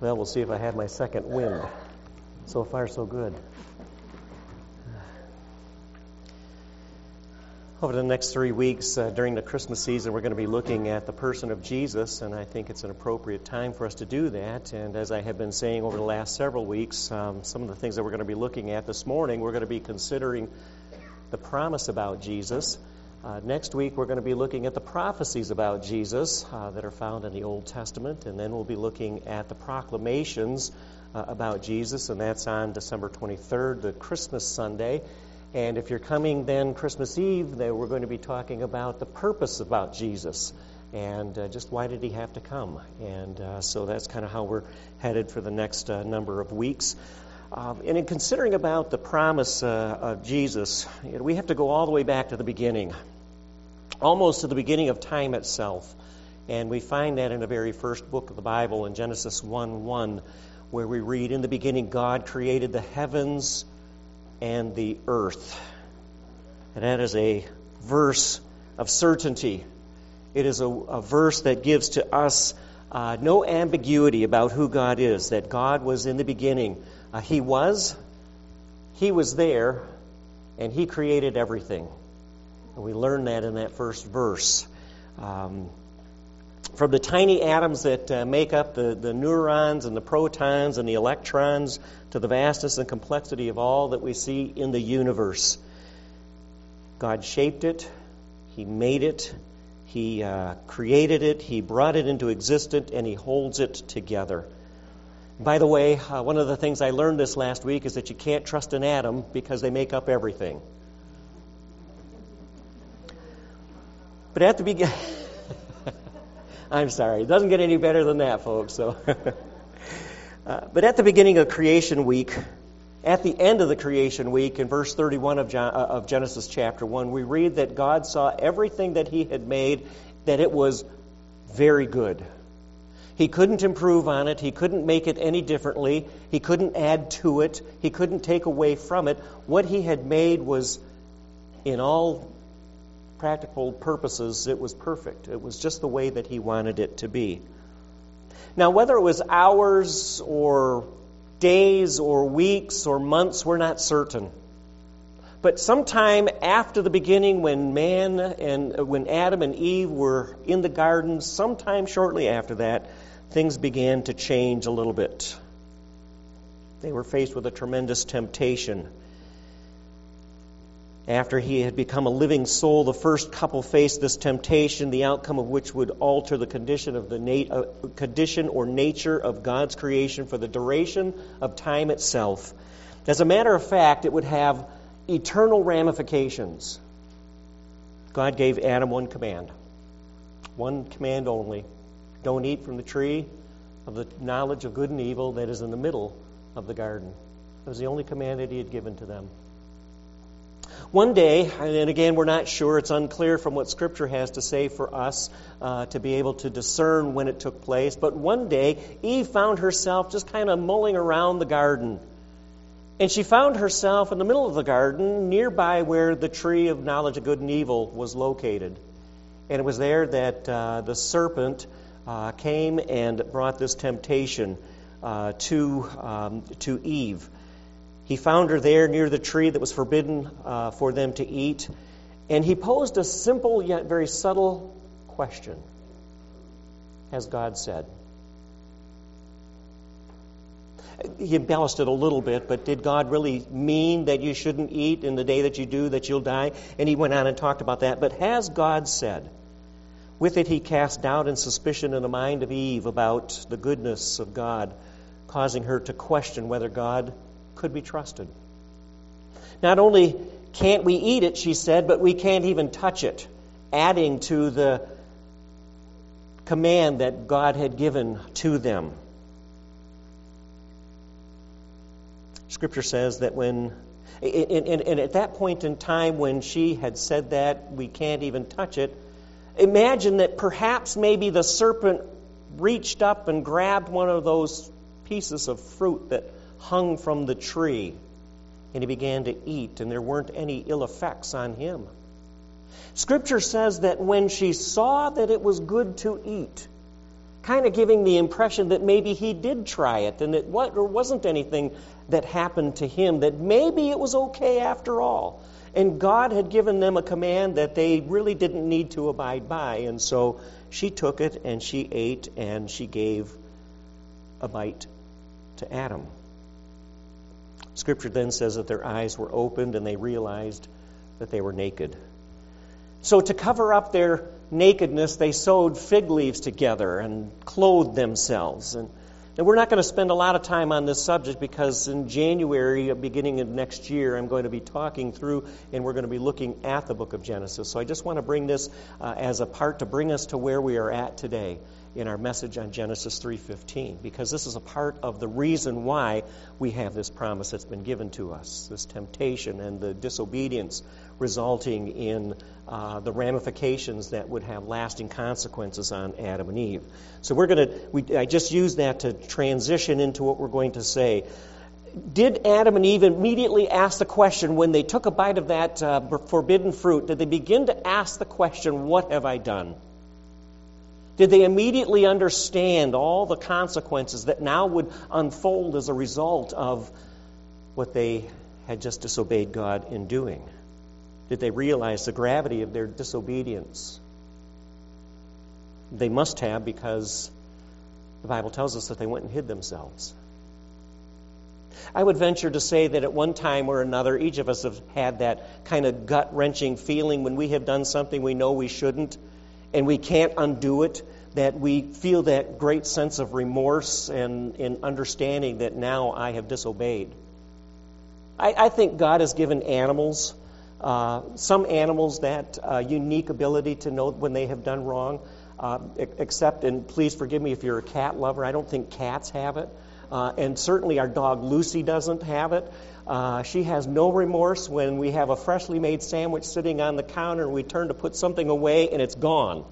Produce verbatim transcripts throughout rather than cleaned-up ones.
Well, we'll see if I have my second wind. So far, so good. Over the next three weeks uh, during the Christmas season, we're going to be looking at the person of Jesus, and I think it's an appropriate time for us to do that. And as I have been saying over the last several weeks, um, some of the things that we're going to be looking at this morning, we're going to be considering the promise about Jesus. Uh, next week, we're going to be looking at the prophecies about Jesus uh, that are found in the Old Testament, and then we'll be looking at the proclamations uh, about Jesus, and that's on December twenty-third, the Christmas Sunday. And if you're coming then Christmas Eve, then we're going to be talking about the purpose about Jesus and uh, just why did he have to come. And uh, so that's kind of how we're headed for the next uh, number of weeks. Um, and in considering about the promise uh, of Jesus, you know, we have to go all the way back to the beginning, almost to the beginning of time itself. And we find that in the very first book of the Bible, in Genesis one one, where we read, "In the beginning God created the heavens and the earth." And that is a verse of certainty. It is a, a verse that gives to us uh, no ambiguity about who God is, that God was in the beginning. Uh, he was, He was there, and He created everything. And we learn that in that first verse. Um, from the tiny atoms that uh, make up the, the neurons and the protons and the electrons to the vastness and complexity of all that we see in the universe. God shaped it. He made it. He uh, created it. He brought it into existence, and He holds it together. By the way, uh, one of the things I learned this last week is that you can't trust an atom because they make up everything. But at the beginning, I'm sorry, it doesn't get any better than that, folks. So, uh, but at the beginning of creation week, at the end of the creation week, in verse thirty-one of, John, uh, of Genesis chapter one, we read that God saw everything that He had made, that it was very good. He couldn't improve on it. He couldn't make it any differently. He couldn't add to it. He couldn't take away from it. What He had made was, in all practical purposes, it was perfect. It was just the way that He wanted it to be. Now, whether it was hours or days or weeks or months, we're not certain. But sometime after the beginning, when man and when Adam and Eve were in the garden, sometime shortly after that, things began to change a little bit. They were faced with a tremendous temptation. After he had become a living soul, the first couple faced this temptation, the outcome of which would alter the condition of the nat- uh, condition or nature of God's creation for the duration of time itself. As a matter of fact, it would have eternal ramifications. God gave Adam one command, one command only: don't eat from the tree of the knowledge of good and evil that is in the middle of the garden. That was the only command that He had given to them. One day, and again, we're not sure, it's unclear from what Scripture has to say for us uh, to be able to discern when it took place, but one day, Eve found herself just kind of mulling around the garden. And she found herself in the middle of the garden, nearby where the tree of knowledge of good and evil was located. And it was there that uh, the serpent uh, came and brought this temptation uh, to, um, to Eve. He found her there near the tree that was forbidden uh, for them to eat. And he posed a simple yet very subtle question, as God said. He embellished it a little bit, but did God really mean that you shouldn't eat in the day that you do, that you'll die? And he went on and talked about that. But has God said? With it he cast doubt and suspicion in the mind of Eve about the goodness of God, causing her to question whether God could be trusted. Not only can't we eat it, she said, but we can't even touch it, adding to the command that God had given to them. Scripture says that when, and, and, and at that point in time when she had said that, we can't even touch it, imagine that perhaps maybe the serpent reached up and grabbed one of those pieces of fruit that hung from the tree, and he began to eat, and there weren't any ill effects on him. Scripture says that when she saw that it was good to eat, kind of giving the impression that maybe he did try it and that what, there wasn't anything that happened to him, that maybe it was okay after all. And God had given them a command that they really didn't need to abide by. And so she took it and she ate and she gave a bite to Adam. Scripture then says that their eyes were opened and they realized that they were naked. So to cover up their nakedness, they sewed fig leaves together and clothed themselves. And, and we're not going to spend a lot of time on this subject because in January, beginning of next year, I'm going to be talking through and we're going to be looking at the book of Genesis. So I just want to bring this uh, as a part to bring us to where we are at today in our message on Genesis three fifteen, because this is a part of the reason why we have this promise that's been given to us, this temptation and the disobedience resulting in uh, the ramifications that would have lasting consequences on Adam and Eve. So we're going to, we, I just used that to transition into what we're going to say. Did Adam and Eve immediately ask the question, when they took a bite of that uh, forbidden fruit, did they begin to ask the question, what have I done? Did they immediately understand all the consequences that now would unfold as a result of what they had just disobeyed God in doing? Did they realize the gravity of their disobedience? They must have, because the Bible tells us that they went and hid themselves. I would venture to say that at one time or another, each of us have had that kind of gut-wrenching feeling when we have done something we know we shouldn't, and we can't undo it, that we feel that great sense of remorse and, and understanding that now I have disobeyed. I, I think God has given animals, uh, some animals, that uh, unique ability to know when they have done wrong, uh, except, and please forgive me if you're a cat lover, I don't think cats have it. Uh, and certainly our dog Lucy doesn't have it. Uh, she has no remorse when we have a freshly made sandwich sitting on the counter and we turn to put something away and it's gone.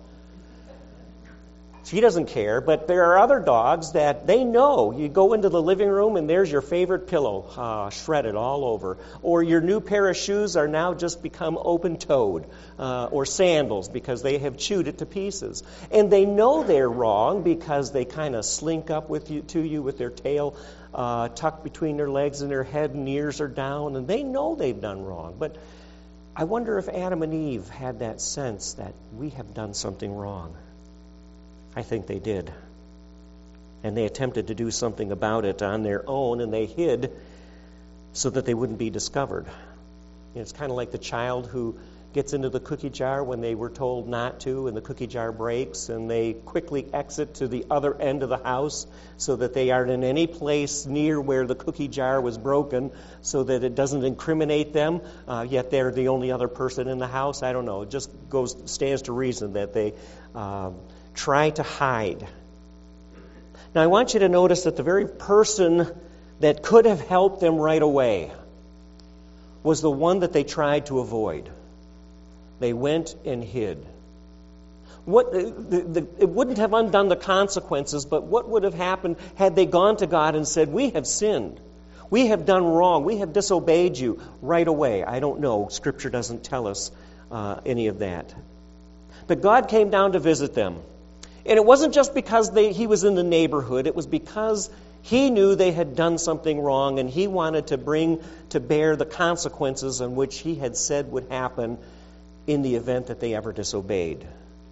She doesn't care, but there are other dogs that they know. You go into the living room and there's your favorite pillow, uh, shredded all over. Or your new pair of shoes are now just become open-toed, uh, or sandals because they have chewed it to pieces. And they know they're wrong because they kind of slink up with you to you with their tail uh, tucked between their legs and their head and ears are down, and they know they've done wrong. But I wonder if Adam and Eve had that sense that we have done something wrong. I think they did. And they attempted to do something about it on their own, and they hid so that they wouldn't be discovered. You know, it's kind of like the child who gets into the cookie jar when they were told not to, and the cookie jar breaks, and they quickly exit to the other end of the house so that they aren't in any place near where the cookie jar was broken so that it doesn't incriminate them, uh, yet they're the only other person in the house. I don't know. It just goes stands to reason that they Um, try to hide. Now, I want you to notice that the very person that could have helped them right away was the one that they tried to avoid. They went and hid. What the, the, it wouldn't have undone the consequences, but what would have happened had they gone to God and said, "We have sinned. We have done wrong. We have disobeyed you," right away? I don't know. Scripture doesn't tell us uh, any of that. But God came down to visit them. And it wasn't just because they, he was in the neighborhood. It was because he knew they had done something wrong, and he wanted to bring to bear the consequences on which he had said would happen in the event that they ever disobeyed.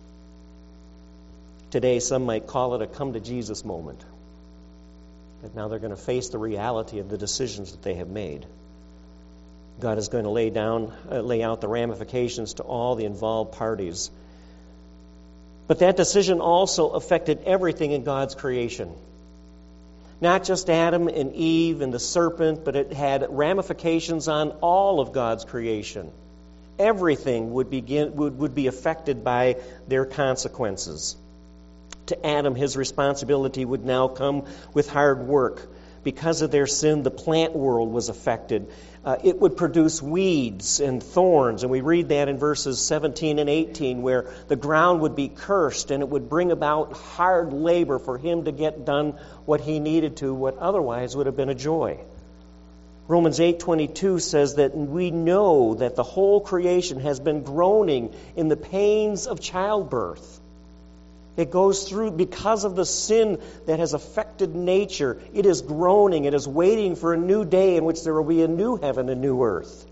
Today, some might call it a come-to-Jesus moment. That now they're going to face the reality of the decisions that they have made. God is going to lay down, uh, lay out the ramifications to all the involved parties. But that decision also affected everything in God's creation. Not just Adam and Eve and the serpent, but it had ramifications on all of God's creation. Everything would begin would, would be affected by their consequences. To Adam, his responsibility would now come with hard work. Because of their sin, the plant world was affected. Uh, it would produce weeds and thorns, and we read that in verses seventeen and eighteen, where the ground would be cursed, and it would bring about hard labor for him to get done what he needed to, what otherwise would have been a joy. Romans eight twenty-two says that we know that the whole creation has been groaning in the pains of childbirth. It goes through because of the sin that has affected nature. It is groaning. It is waiting for a new day in which there will be a new heaven and new earth.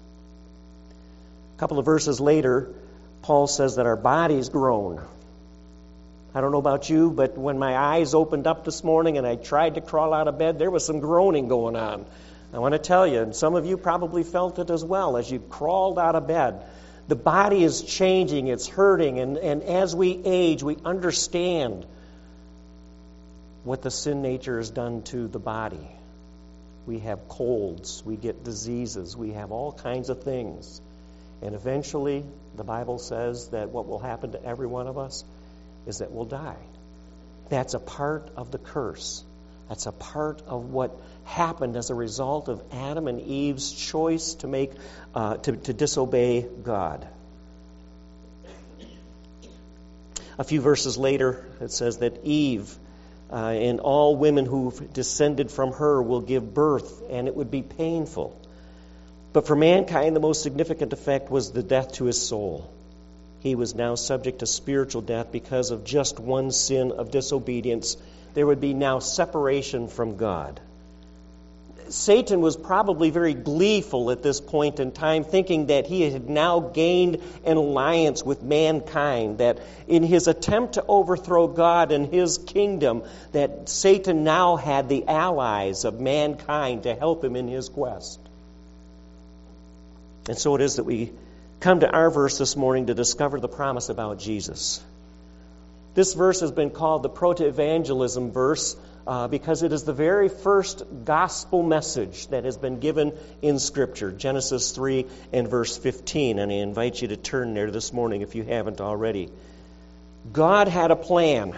A couple of verses later, Paul says that our bodies groan. I don't know about you, but when my eyes opened up this morning and I tried to crawl out of bed, there was some groaning going on. I want to tell you, and some of you probably felt it as well as you crawled out of bed. The body is changing, it's hurting, and, and as we age, we understand what the sin nature has done to the body. We have colds, we get diseases, we have all kinds of things. And eventually, the Bible says that what will happen to every one of us is that we'll die. That's a part of the curse. That's a part of what happened as a result of Adam and Eve's choice to make uh, to, to disobey God. A few verses later, it says that Eve uh, and all women who've descended from her will give birth, and it would be painful. But for mankind, the most significant effect was the death to his soul. He was now subject to spiritual death because of just one sin of disobedience. There would be now separation from God. Satan was probably very gleeful at this point in time, thinking that he had now gained an alliance with mankind, that in his attempt to overthrow God and his kingdom, that Satan now had the allies of mankind to help him in his quest. And so it is that we come to our verse this morning to discover the promise about Jesus. This verse has been called the proto-evangelism verse uh, because it is the very first gospel message that has been given in Scripture, Genesis three and verse fifteen. And I invite you to turn there this morning if you haven't already. God had a plan,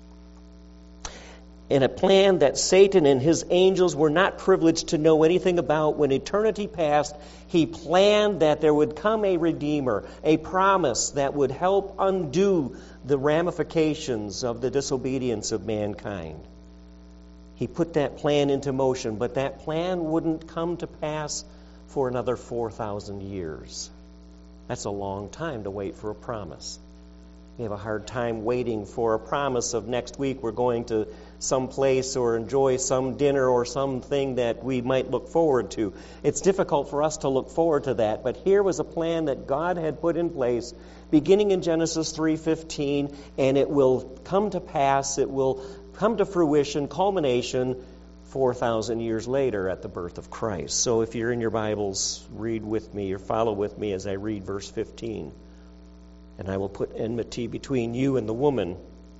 and a plan that Satan and his angels were not privileged to know anything about. When eternity passed, he planned that there would come a Redeemer, a promise that would help undo the ramifications of the disobedience of mankind. He put that plan into motion, but that plan wouldn't come to pass for another four thousand years. That's a long time to wait for a promise. We have a hard time waiting for a promise of next week we're going to some place or enjoy some dinner or something that we might look forward to. It's difficult for us to look forward to that, but here was a plan that God had put in place beginning in Genesis three fifteen, and it will come to pass, it will come to fruition, culmination, four thousand years later at the birth of Christ. So if you're in your Bibles, read with me or follow with me as I read verse fifteen. And I will put enmity between you and the woman,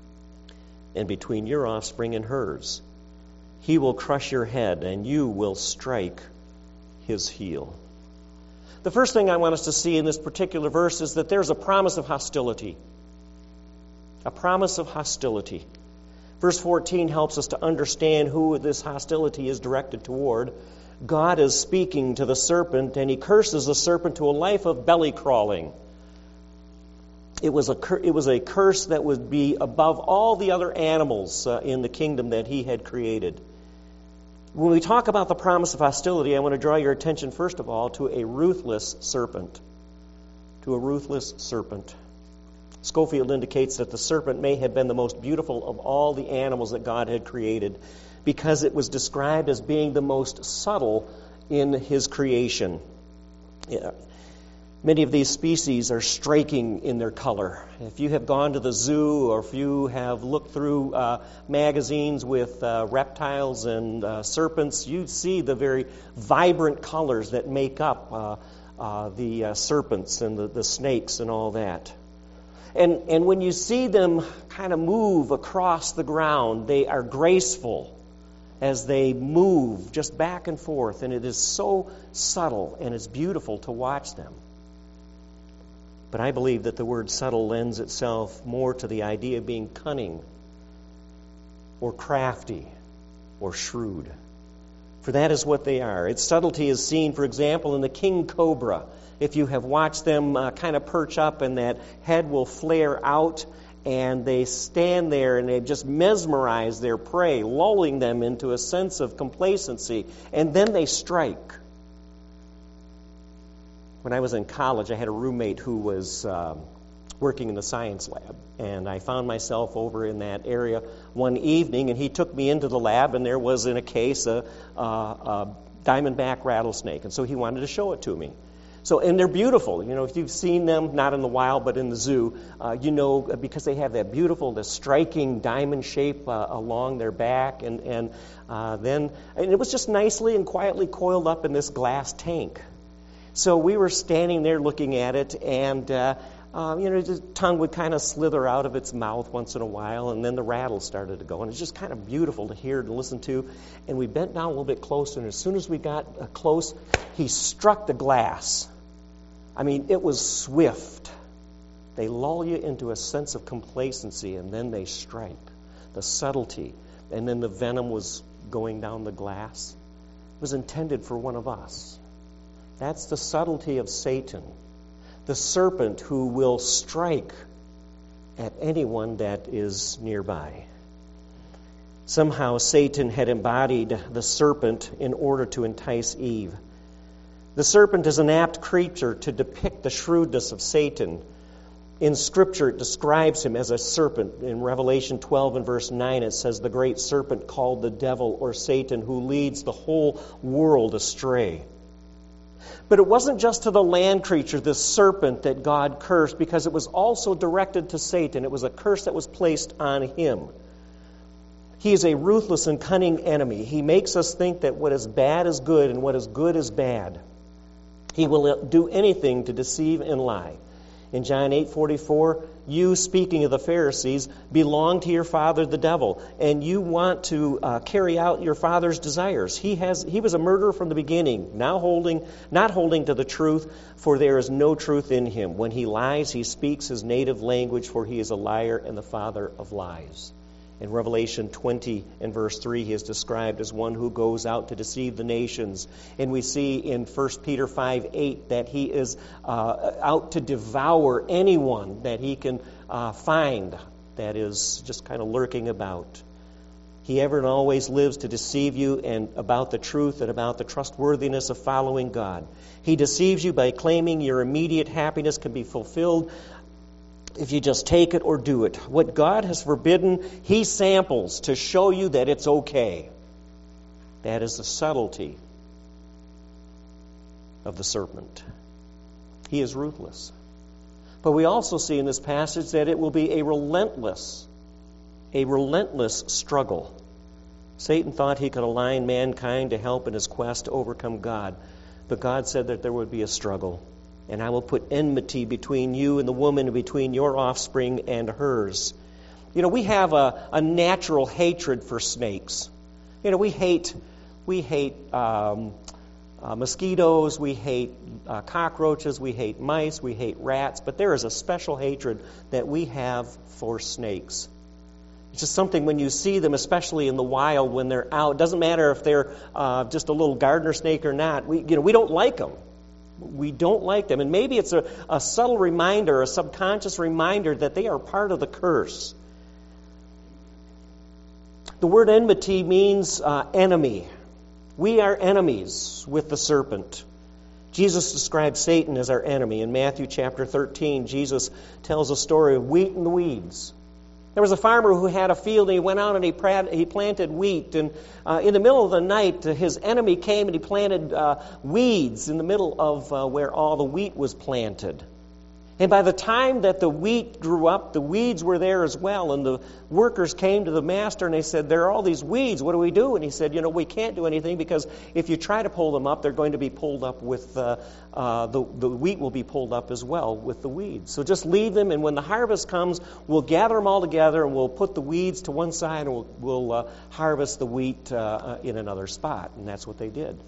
and between your offspring and hers. He will crush your head, and you will strike his heel. The first thing I want us to see in this particular verse is that there's a promise of hostility. A promise of hostility. Verse fourteen helps us to understand who this hostility is directed toward. God is speaking to the serpent, and he curses the serpent to a life of belly crawling. It was a it was a curse that would be above all the other animals uh, in the kingdom that he had created. When we talk about the promise of hostility, I want to draw your attention first of all to a ruthless serpent. To a ruthless serpent. Schofield indicates that the serpent may have been the most beautiful of all the animals that God had created because it was described as being the most subtle in his creation. Yeah. Many of these species are striking in their color. If you have gone to the zoo or if you have looked through uh, magazines with uh, reptiles and uh, serpents, you see the very vibrant colors that make up uh, uh, the uh, serpents and the, the snakes and all that. And, and when you see them kind of move across the ground, they are graceful as they move just back and forth. And it is so subtle and it's beautiful to watch them. But I believe that the word subtle lends itself more to the idea of being cunning or crafty or shrewd. For that is what they are. Its subtlety is seen, for example, in the king cobra. If you have watched them uh, kind of perch up and that head will flare out and they stand there and they just mesmerize their prey, lulling them into a sense of complacency, and then they strike. When I was in college, I had a roommate who was uh, working in the science lab. And I found myself over in that area one evening, and he took me into the lab, and there was in a case a, a, a diamondback rattlesnake. And so he wanted to show it to me. So, and they're beautiful. You know, if you've seen them, not in the wild, but in the zoo, uh, you know, because they have that beautiful, the striking diamond shape uh, along their back. And, and uh, then, and it was just nicely and quietly coiled up in this glass tank. So we were standing there looking at it, and, uh, uh, you know, the tongue would kind of slither out of its mouth once in a while, and then the rattle started to go. And it's just kind of beautiful to hear and listen to. And we bent down a little bit closer, and as soon as we got uh, close, he struck the glass. I mean, it was swift. They lull you into a sense of complacency, and then they strike. The subtlety. And then the venom was going down the glass. It was intended for one of us. That's the subtlety of Satan. The serpent who will strike at anyone that is nearby. Somehow Satan had embodied the serpent in order to entice Eve. The serpent is an apt creature to depict the shrewdness of Satan. In Scripture, it describes him as a serpent. In Revelation twelve and verse nine, it says, the great serpent called the devil or Satan, who leads the whole world astray. But it wasn't just to the land creature, this serpent, that God cursed, because it was also directed to Satan. It was a curse that was placed on him. He is a ruthless and cunning enemy. He makes us think that what is bad is good and what is good is bad. He will do anything to deceive and lie. In John eight forty-four, you, speaking of the Pharisees, belong to your father the devil, and you want to uh, carry out your father's desires. He has he was a murderer from the beginning, now holding not holding to the truth, for there is no truth in him. When he lies, he speaks his native language, for he is a liar and the father of lies. In Revelation twenty and verse three, he is described as one who goes out to deceive the nations. And we see in First Peter five eight that he is uh, out to devour anyone that he can uh, find that is just kind of lurking about. He ever and always lives to deceive you and about the truth and about the trustworthiness of following God. He deceives you by claiming your immediate happiness can be fulfilled if you just take it or do it. What God has forbidden, he samples to show you that it's okay. That is the subtlety of the serpent. He is ruthless. But we also see in this passage that it will be a relentless, a relentless struggle. Satan thought he could align mankind to help in his quest to overcome God. But God said that there would be a struggle. And I will put enmity between you and the woman, and between your offspring and hers. You know, we have a, a natural hatred for snakes. You know, we hate we hate um, uh, mosquitoes, we hate uh, cockroaches, we hate mice, we hate rats. But there is a special hatred that we have for snakes. It's just something when you see them, especially in the wild when they're out. It doesn't matter if they're uh, just a little gardener snake or not. We, you know, we don't like them. We don't like them. And maybe it's a, a subtle reminder, a subconscious reminder that they are part of the curse. The word enmity means uh, enemy. We are enemies with the serpent. Jesus describes Satan as our enemy. In Matthew chapter thirteen, Jesus tells a story of wheat and the weeds. There was a farmer who had a field, and he went out and he planted wheat. And uh, in the middle of the night, uh, his enemy came and he planted uh, weeds in the middle of uh, where all the wheat was planted. And by the time that the wheat grew up, the weeds were there as well. And the workers came to the master and they said, there are all these weeds. What do we do? And he said, you know, we can't do anything, because if you try to pull them up, they're going to be pulled up with, uh, uh, the, the wheat will be pulled up as well with the weeds. So just leave them, and when the harvest comes, we'll gather them all together and we'll put the weeds to one side, and we'll, we'll uh, harvest the wheat uh, in another spot. And that's what they did.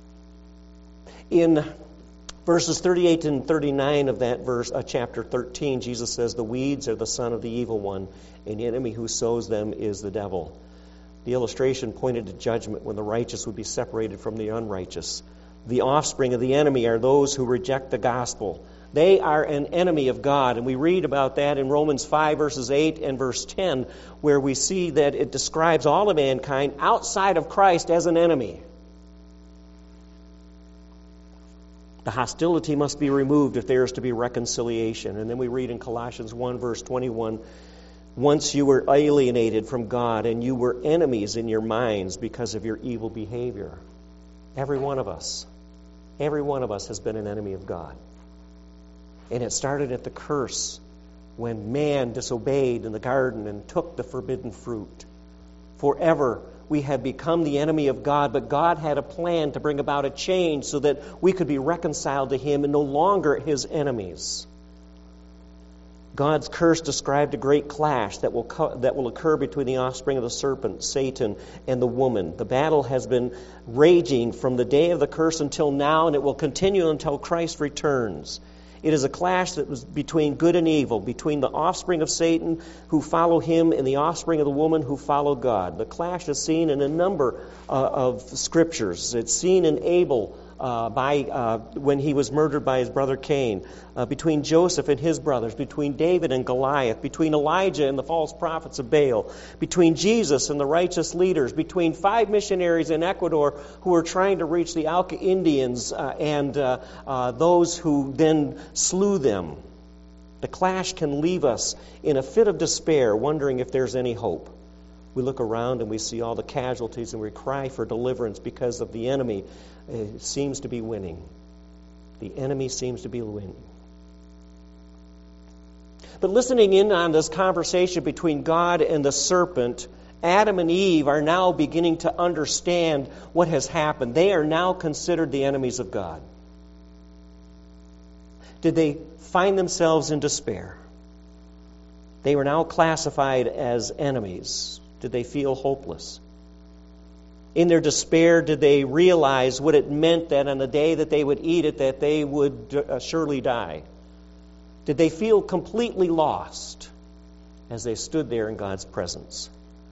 In verses thirty-eight and thirty-nine of that verse, uh, chapter thirteen, Jesus says, the weeds are the son of the evil one, and the enemy who sows them is the devil. The illustration pointed to judgment, when the righteous would be separated from the unrighteous. The offspring of the enemy are those who reject the gospel. They are an enemy of God, and we read about that in Romans five, verses eight and verse ten, where we see that it describes all of mankind outside of Christ as an enemy. The hostility must be removed if there is to be reconciliation. And then we read in Colossians one, verse twenty-one, once you were alienated from God and you were enemies in your minds because of your evil behavior. Every one of us, every one of us has been an enemy of God. And it started at the curse when man disobeyed in the garden and took the forbidden fruit. Forever we have become the enemy of God, but God had a plan to bring about a change so that we could be reconciled to Him and no longer His enemies. God's curse described a great clash that will co- that will occur between the offspring of the serpent, Satan, and the woman. The battle has been raging from the day of the curse until now, and it will continue until Christ returns. It is a clash that was between good and evil, between the offspring of Satan who follow him and the offspring of the woman who follow God. The clash is seen in a number uh, of scriptures. It's seen in Abel uh, by uh, when he was murdered by his brother Cain, uh, between Joseph and his brothers, between David and Goliath, between Elijah and the false prophets of Baal, between Jesus and the righteous leaders, between five missionaries in Ecuador who were trying to reach the Auca Indians uh, and uh, uh, those who then slew them. The clash can leave us in a fit of despair, wondering if there's any hope. We look around and we see all the casualties and we cry for deliverance because of the enemy uh, seems to be winning. The enemy seems to be winning. But listening in on this conversation between God and the serpent, Adam and Eve are now beginning to understand what has happened. They are now considered the enemies of God. Did they find themselves in despair? They were now classified as enemies. Did they feel hopeless? In their despair, did they realize what it meant that on the day that they would eat it, that they would uh, surely die? Did they feel completely lost as they stood there in God's presence?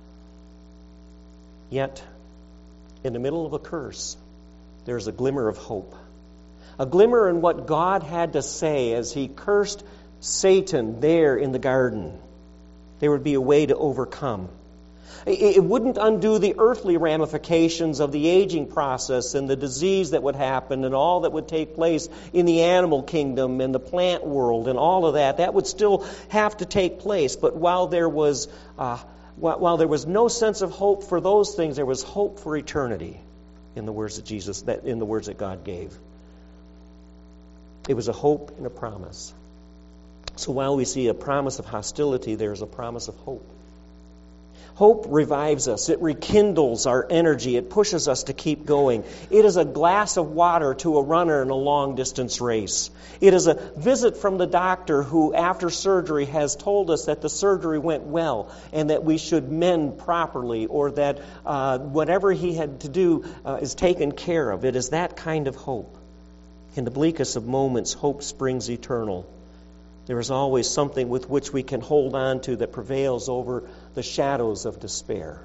Yet, in the middle of a curse, there's a glimmer of hope. A glimmer in what God had to say as He cursed Satan there in the garden. There would be a way to overcome. It wouldn't undo the earthly ramifications of the aging process and the disease that would happen and all that would take place in the animal kingdom and the plant world and all of that. That would still have to take place. But while there was, uh, while there was no sense of hope for those things, there was hope for eternity in the words that Jesus, that in the words that God gave. It was a hope and a promise. So while we see a promise of hostility, there is a promise of hope. Hope revives us. It rekindles our energy. It pushes us to keep going. It is a glass of water to a runner in a long-distance race. It is a visit from the doctor who, after surgery, has told us that the surgery went well and that we should mend properly, or that uh, whatever he had to do uh, is taken care of. It is that kind of hope. In the bleakest of moments, hope springs eternal. There is always something with which we can hold on to that prevails over the shadows of despair.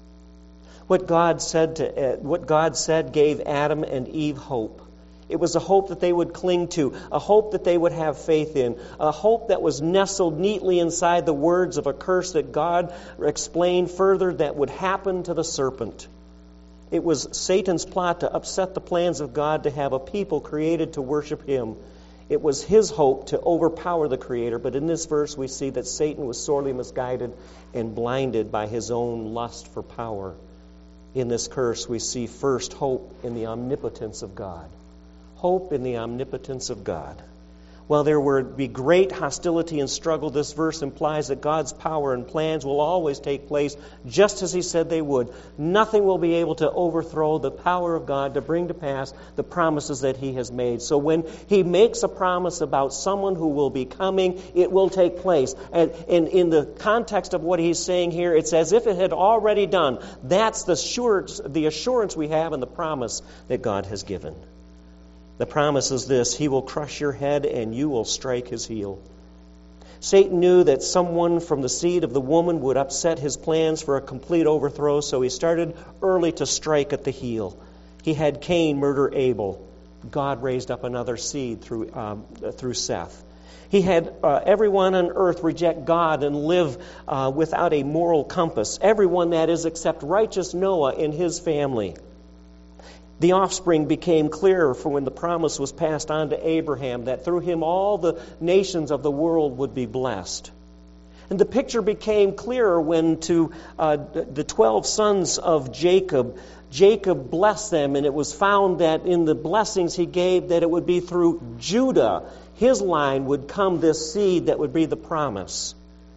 What God said to uh, what God said gave Adam and Eve hope. It was a hope that they would cling to, a hope that they would have faith in, a hope that was nestled neatly inside the words of a curse that God explained further that would happen to the serpent. It was Satan's plot to upset the plans of God to have a people created to worship Him. It was his hope to overpower the Creator, but in this verse we see that Satan was sorely misguided and blinded by his own lust for power. In this curse we see first hope in the omnipotence of God. Hope in the omnipotence of God. While there would be great hostility and struggle, this verse implies that God's power and plans will always take place just as He said they would. Nothing will be able to overthrow the power of God to bring to pass the promises that He has made. So when He makes a promise about someone who will be coming, it will take place. And, and in the context of what He's saying here, it's as if it had already done. That's the assurance, the assurance we have in the promise that God has given. The promise is this: He will crush your head and you will strike his heel. Satan knew that someone from the seed of the woman would upset his plans for a complete overthrow, so he started early to strike at the heel. He had Cain murder Abel. God raised up another seed through, um, through Seth. He had uh, everyone on earth reject God and live uh, without a moral compass. Everyone, that is, except righteous Noah and his family. The offspring became clearer for when the promise was passed on to Abraham that through him all the nations of the world would be blessed. And the picture became clearer when to uh, the twelve sons of Jacob, Jacob blessed them, and it was found that in the blessings he gave that it would be through Judah, his line, would come this seed that would be the promise.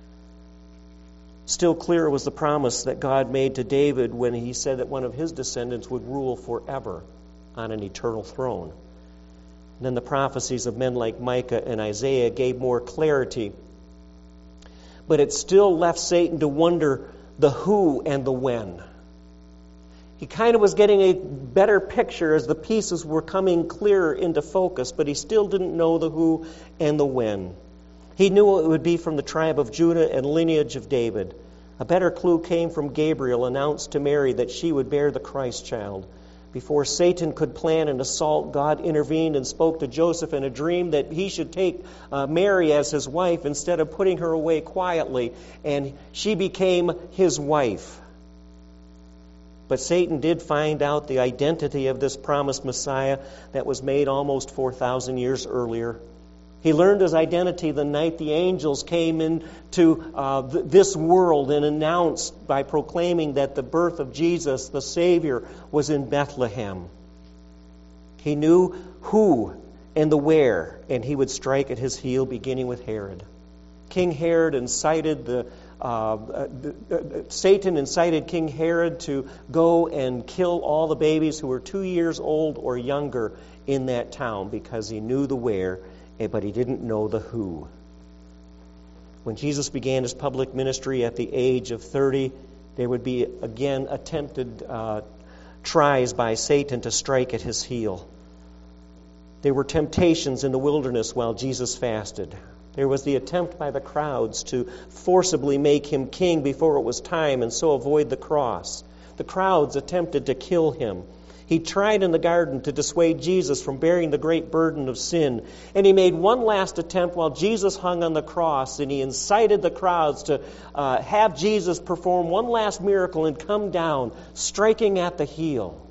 Still clearer was the promise that God made to David when he said that one of his descendants would rule forever on an eternal throne. And then the prophecies of men like Micah and Isaiah gave more clarity. But it still left Satan to wonder the who and the when. He kind of was getting a better picture as the pieces were coming clearer into focus, but he still didn't know the who and the when. He knew it would be from the tribe of Judah and lineage of David. A better clue came from Gabriel, announced to Mary that she would bear the Christ child. Before Satan could plan an assault, God intervened and spoke to Joseph in a dream that he should take uh, Mary as his wife instead of putting her away quietly, and she became his wife. But Satan did find out the identity of this promised Messiah that was made almost four thousand years earlier. He learned his identity the night the angels came into uh, th- this world and announced by proclaiming that the birth of Jesus, the Savior, was in Bethlehem. He knew who and the where, and he would strike at his heel, beginning with Herod. King Herod incited the uh, uh, uh, Satan incited King Herod to go and kill all the babies who were two years old or younger in that town because he knew the where, but he didn't know the who. When Jesus began his public ministry at the age of thirty, there would be again attempted uh, tries by Satan to strike at his heel. There were temptations in the wilderness while Jesus fasted. There was the attempt by the crowds to forcibly make him king before it was time and so avoid the cross. The crowds attempted to kill him. He tried in the garden to dissuade Jesus from bearing the great burden of sin. And he made one last attempt while Jesus hung on the cross, and he incited the crowds to uh, have Jesus perform one last miracle and come down, striking at the heel.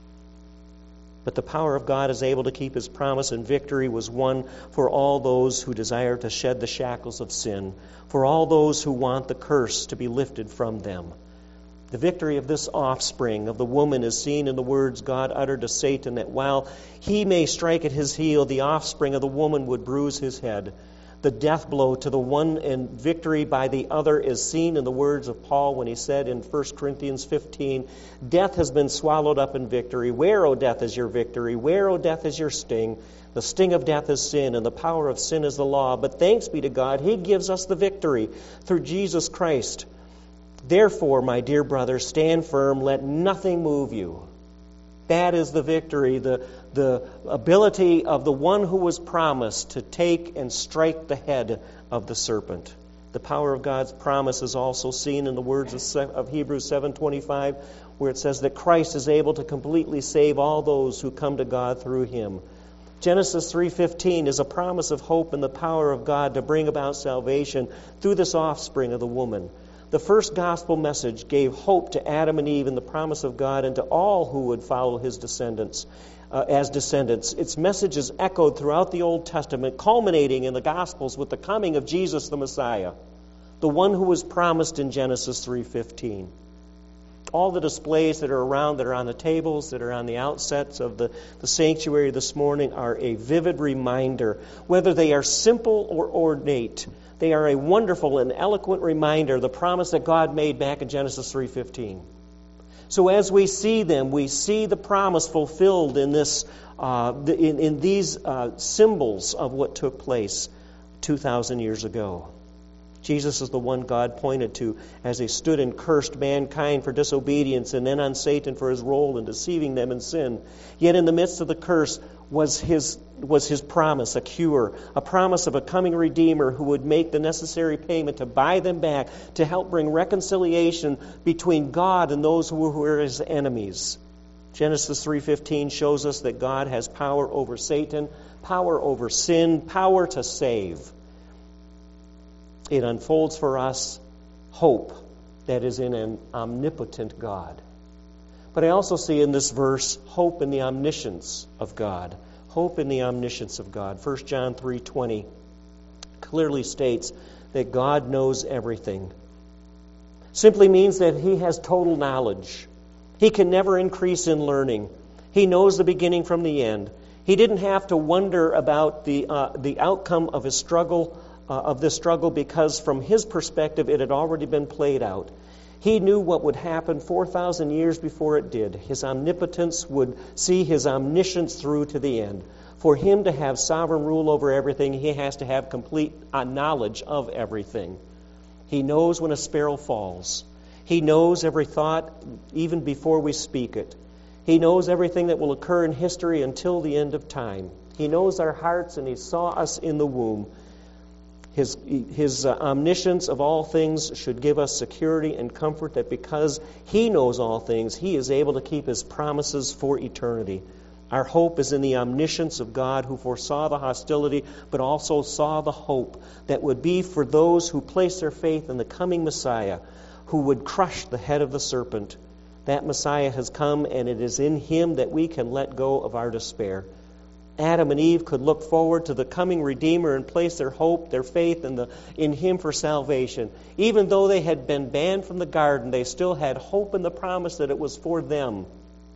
But the power of God is able to keep his promise, and victory was won for all those who desire to shed the shackles of sin, for all those who want the curse to be lifted from them. The victory of this offspring of the woman is seen in the words God uttered to Satan, that while he may strike at his heel, the offspring of the woman would bruise his head. The death blow to the one and victory by the other is seen in the words of Paul when he said in First Corinthians fifteen, "Death has been swallowed up in victory. Where, O death, is your victory? Where, O death, is your sting? The sting of death is sin, and the power of sin is the law. But thanks be to God, he gives us the victory through Jesus Christ. Therefore, my dear brothers, stand firm. Let nothing move you." That is the victory, the, the ability of the one who was promised to take and strike the head of the serpent. The power of God's promise is also seen in the words of, of Hebrews seven twenty-five, where it says that Christ is able to completely save all those who come to God through him. Genesis three fifteen is a promise of hope and the power of God to bring about salvation through this offspring of the woman. The first gospel message gave hope to Adam and Eve in the promise of God and to all who would follow his descendants uh, as descendants. Its message is echoed throughout the Old Testament, culminating in the Gospels with the coming of Jesus the Messiah, the one who was promised in Genesis three fifteen. All the displays that are around, that are on the tables, that are on the outsets of the, the sanctuary this morning are a vivid reminder, whether they are simple or ornate. They are a wonderful and eloquent reminder of the promise that God made back in Genesis three fifteen. So as we see them, we see the promise fulfilled in this, uh, in, in these uh, symbols of what took place two thousand years ago. Jesus is the one God pointed to as he stood and cursed mankind for disobedience and then on Satan for his role in deceiving them in sin. Yet in the midst of the curse was his was his promise, a cure, a promise of a coming Redeemer who would make the necessary payment to buy them back, to help bring reconciliation between God and those who were his enemies. Genesis three fifteen shows us that God has power over Satan, power over sin, power to save. It unfolds for us hope that is in an omnipotent God. But I also see in this verse hope in the omniscience of God. Hope in the omniscience of God. First John three twenty clearly states that God knows everything. Simply means that He has total knowledge. He can never increase in learning. He knows the beginning from the end. He didn't have to wonder about the uh, the outcome of his struggle, uh, of this struggle, because from his perspective it had already been played out. He knew what would happen four thousand years before it did. His omnipotence would see His omniscience through to the end. For Him to have sovereign rule over everything, He has to have complete uh, knowledge of everything. He knows when a sparrow falls. He knows every thought even before we speak it. He knows everything that will occur in history until the end of time. He knows our hearts, and He saw us in the womb. His, his uh, omniscience of all things should give us security and comfort that because He knows all things, He is able to keep His promises for eternity. Our hope is in the omniscience of God, who foresaw the hostility, but also saw the hope that would be for those who place their faith in the coming Messiah, who would crush the head of the serpent. That Messiah has come, and it is in Him that we can let go of our despair. Adam and Eve could look forward to the coming Redeemer and place their hope, their faith in, the, in Him for salvation. Even though they had been banned from the garden, they still had hope in the promise that it was for them.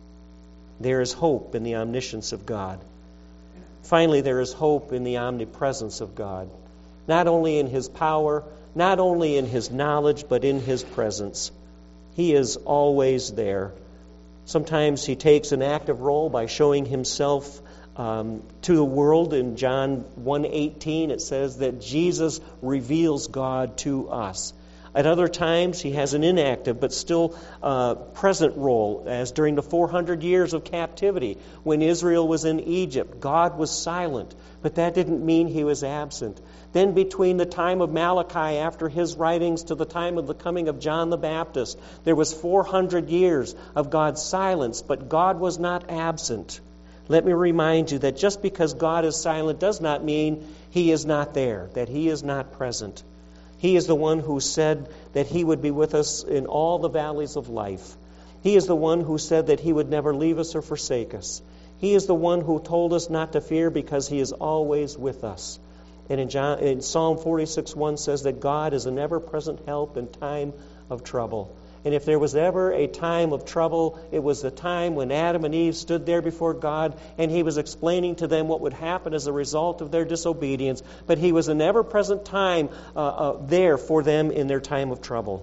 There is hope in the omniscience of God. Finally, there is hope in the omnipresence of God. Not only in His power, not only in His knowledge, but in His presence. He is always there. Sometimes He takes an active role by showing Himself um, to the world. In John one eighteen, it says that Jesus reveals God to us. At other times, He has an inactive but still uh, present role, as during the four hundred years of captivity. When Israel was in Egypt, God was silent, but that didn't mean He was absent. Then between the time of Malachi after his writings to the time of the coming of John the Baptist, there was four hundred years of God's silence, but God was not absent. Let me remind you that just because God is silent does not mean He is not there, that He is not present. He is the one who said that He would be with us in all the valleys of life. He is the one who said that He would never leave us or forsake us. He is the one who told us not to fear because He is always with us. And in, John, in Psalm forty-six one says that God is an ever-present help in time of trouble. And if there was ever a time of trouble, it was the time when Adam and Eve stood there before God, and He was explaining to them what would happen as a result of their disobedience. But He was an ever-present time uh, uh, there for them in their time of trouble.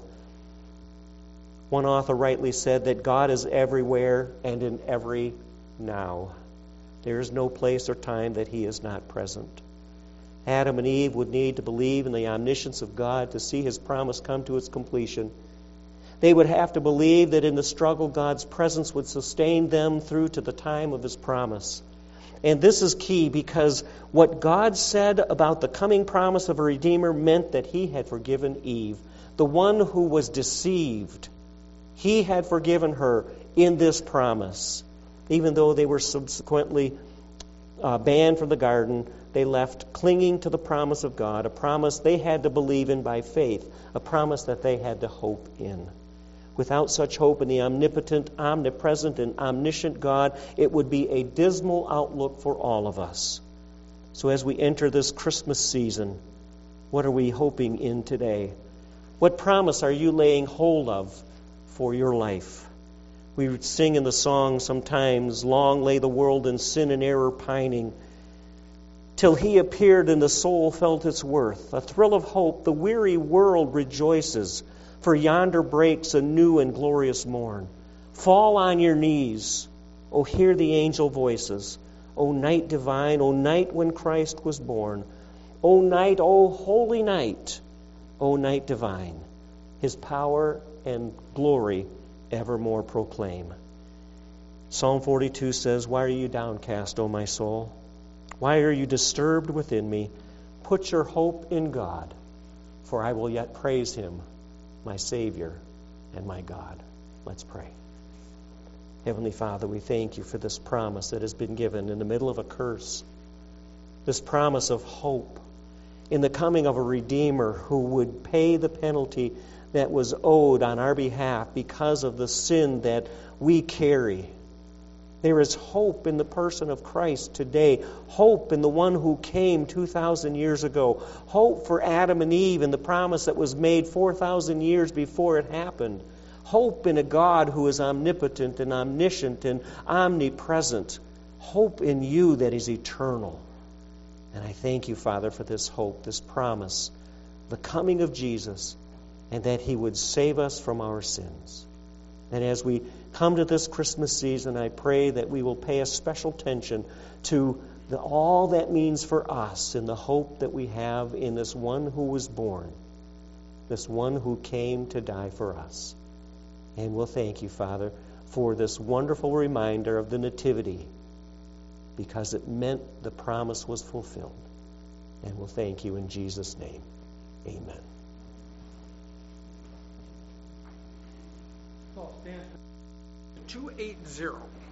One author rightly said that God is everywhere and in every now. There is no place or time that He is not present. Adam and Eve would need to believe in the omniscience of God to see His promise come to its completion. They would have to believe that in the struggle, God's presence would sustain them through to the time of His promise. And this is key because what God said about the coming promise of a Redeemer meant that He had forgiven Eve, the one who was deceived. He had forgiven her in this promise. Even though they were subsequently uh, banned from the garden, they left clinging to the promise of God, a promise they had to believe in by faith, a promise that they had to hope in. Without such hope in the omnipotent, omnipresent, and omniscient God, it would be a dismal outlook for all of us. So as we enter this Christmas season, what are we hoping in today? What promise are you laying hold of for your life? We sing in the song sometimes, "Long lay the world in sin and error pining, till He appeared and the soul felt its worth. A thrill of hope, the weary world rejoices, for yonder breaks a new and glorious morn. Fall on your knees, O hear the angel voices. O night divine, O night when Christ was born. O night, O holy night, O night divine. His power and glory evermore proclaim." Psalm forty-two says, "Why are you downcast, O my soul? Why are you disturbed within me? Put your hope in God, for I will yet praise Him, my Savior and my God." Let's pray. Heavenly Father, we thank You for this promise that has been given in the middle of a curse. This promise of hope in the coming of a Redeemer who would pay the penalty that was owed on our behalf because of the sin that we carry. There is hope in the person of Christ today. Hope in the one who came two thousand years ago. Hope for Adam and Eve and the promise that was made four thousand years before it happened. Hope in a God who is omnipotent and omniscient and omnipresent. Hope in you that is eternal. And I thank you, Father, for this hope, this promise, the coming of Jesus, and that He would save us from our sins. And as we come to this Christmas season, I pray that we will pay a special attention to the, all that means for us and the hope that we have in this one who was born, this one who came to die for us. And we'll thank you, Father, for this wonderful reminder of the Nativity, because it meant the promise was fulfilled. And we'll thank you in Jesus' name. Amen. two eighty.